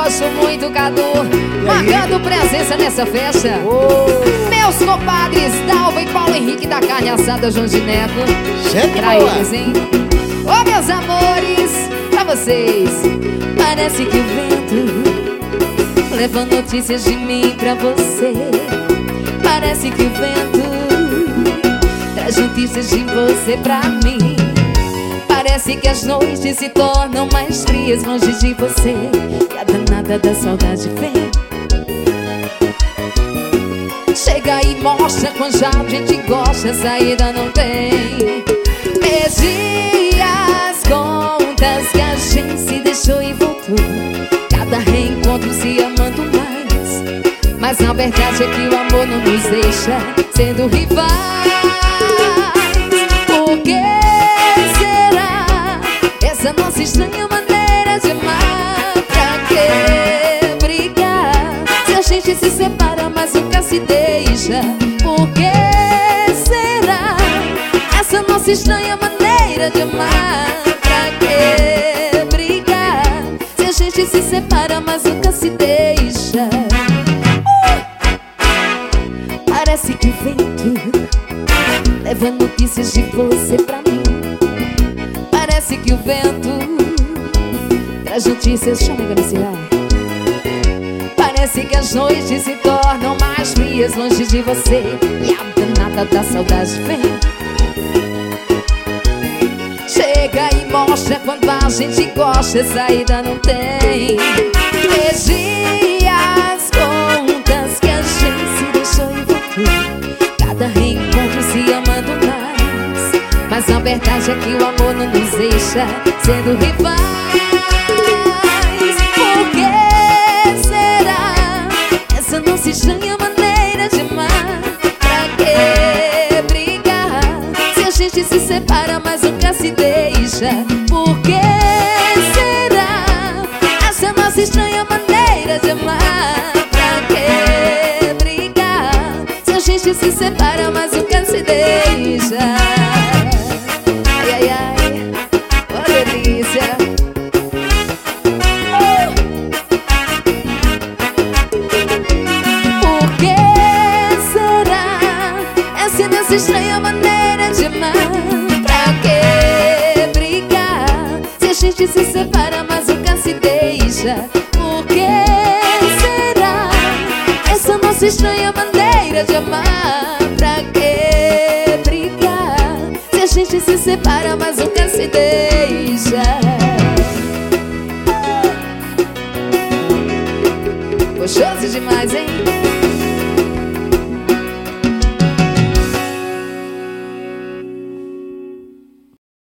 gosto muito, Cadu, marcando presença nessa festa. Meus compadres, Dalva e Paulo Henrique da Carne Assada, João de Neto. Pra eles, hein? Ô, meus amores, pra vocês. Parece que o vento leva notícias de mim pra você. Parece que o vento traz notícias de você pra mim. Parece que as noites se tornam mais frias longe de você, e a danada da saudade vem. Chega e mostra quando já a gente gosta, saída não tem. Perdi as contas que a gente se deixou e voltou, cada reencontro se amando mais. Mas na verdade é que o amor não nos deixa sendo rivais. Por que será essa nossa estranha maneira de amar? Pra que brigar se a gente se separa mas nunca se deixa? Por que será essa nossa estranha maneira de amar? Pra que brigar se a gente se separa mas nunca se deixa? Parece que o vento leva notícias de você pra mim. Parece que o vento traz notícias, chama a Graciela. Parece que as noites se tornam mais frias longe de você, e a danada da saudade vem. Chega e mostra quando a gente gosta, saída não tem. Perdi as contas que a gente se deixou e voltou, cada reencontro se amando mais. Mas a verdade é que o amor não nos deixa sendo rivais. Por que será essa nossa estranha maneira de amar? Pra que brigar se a gente se separa mas nunca se deixa? Por que será essa nossa estranha maneira de amar? Pra que brigar se a gente se separa mas nunca se deixa? Ai, ai, ai, oh delícia. Por que será essa nossa estranha maneira de amar? Pra que brigar se a gente se separa mas nunca se deixa? Por que será essa nossa estranha maneira de amar? Pra que brigar se a gente se separa mas nunca se deixa? Gostoso demais, hein?